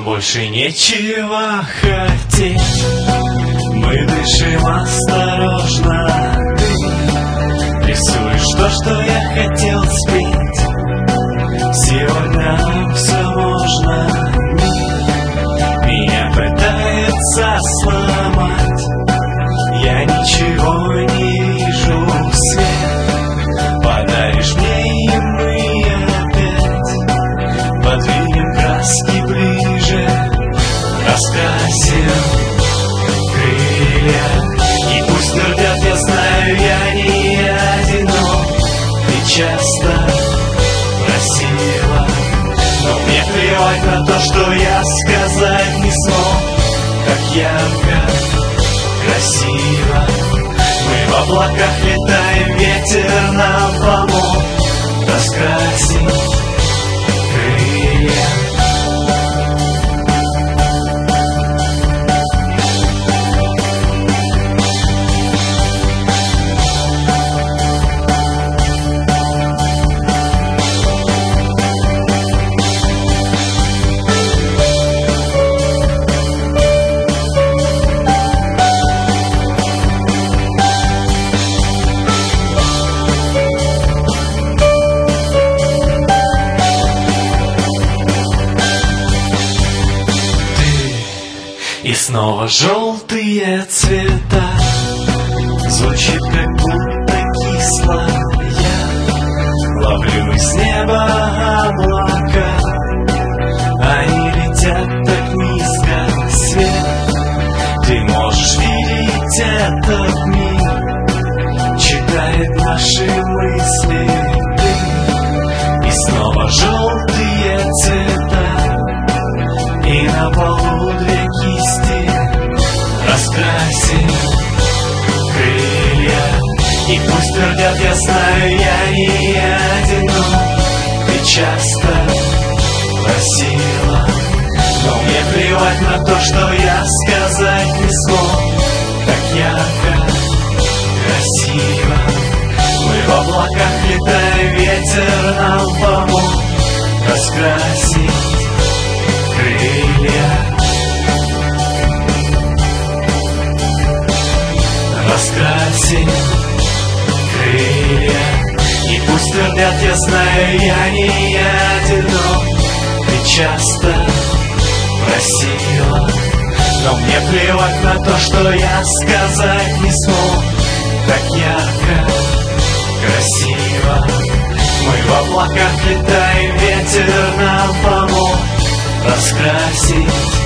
Нам больше нечего хотеть. Мы дышим осторожно. Ты рисуешь то, что я хотел спеть. Сегодня все можно. Меня пытается сломать. Я ничего не вижу, свет. Подаришь мне, и мы опять подвинем краски ближе, раскрасим крылья. И пусть твердят, я знаю, я не одинок. Ты часто просила, но мне плевать на то, что я сказать не смог. Как ярко, красиво мы в облаках летаем, ветер нам помог раскрасить крылья. И снова желтые цвета. Звучит как будто кисло. Я ловлю из неба облака. Они летят так низко, свет. Ты можешь видеть этот мир, читает наши мысли ты. И снова желтые цвета. И на полу две кисти раскрасим крылья. И пусть твердят, я знаю, я не одинок. Ты часто просила, но мне плевать на то, что я сказать не смог. Так ярко, красиво мы в облаках летаем, ветер нам помог раскрасить крылья. Раскрасить крылья. И пусть твердят, я знаю, я не одинок. Ты часто просила, но мне плевать на то, что я сказать не смог. Так ярко, красиво мы в облаках летаем, ветер нам помог раскрасить